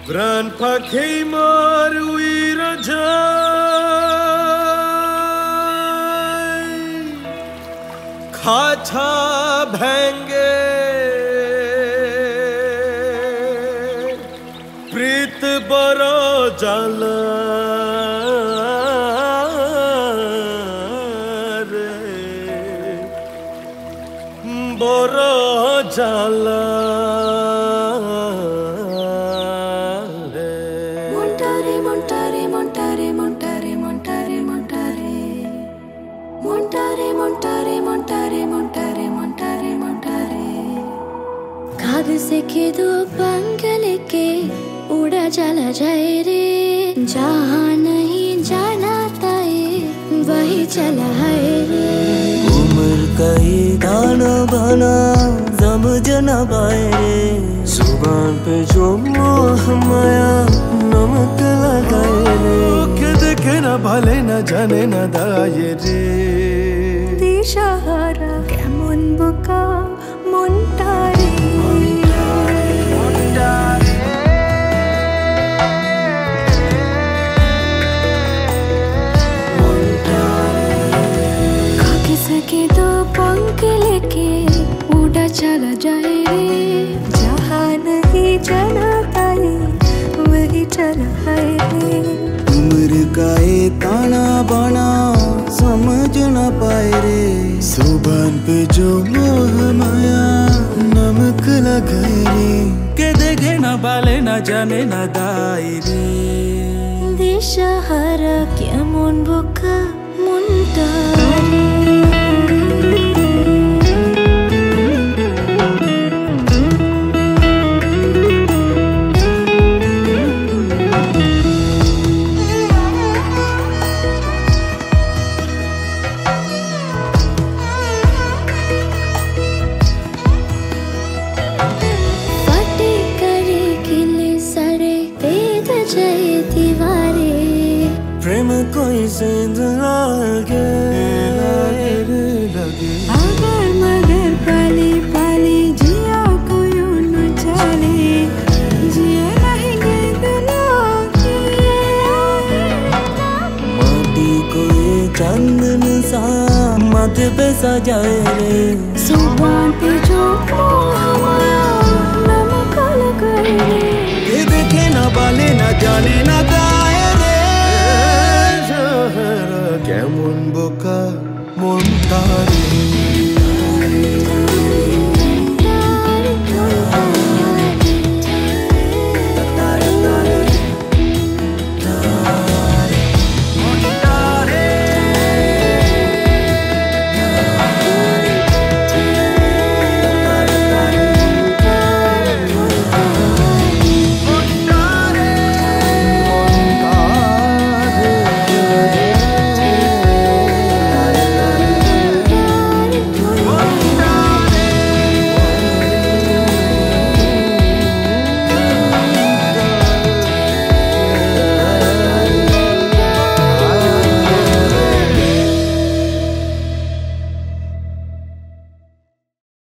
প্রাণ পাখি মোর উইরা যায় খাঁচা ভেঙ্গে প্রীত বড় জ্বালা রে বড় জ্বালা खाद से के दो पंख लेके उड़ा चला जाए रे जहाँ नहीं जाना था वही चला है रे। उम्र का ये गाना बना समझ न पाए रे जुबान पे जो मोह माया नमक लगाए रे के देखे ना भले न जाने न दाए रे दिशाहारा केमन बोका মনটারে खाके सके दो पंख लेके उड़ा चला जाए रे जहाँ नहीं जाना था वही चला है रे। उम्र का ये ताना बाना समझ न पाए रे जुबान पे जो मोह माया नमक लगाए रे के देखे न बाले न जाने न दाए रे दिशाहारा केमन बोका মনটারে। प्रेम कोई जिंद लागे अगर मगर पाली पाली जिया कोई न चले जिया नहीं गेंद लागे माटी को ये चंदन सा माथे पे सजाए रे जुबान पे जो माया नमक लगाए रे ये देखे न बाले न जाने न गाए কেমন বোকা মনটা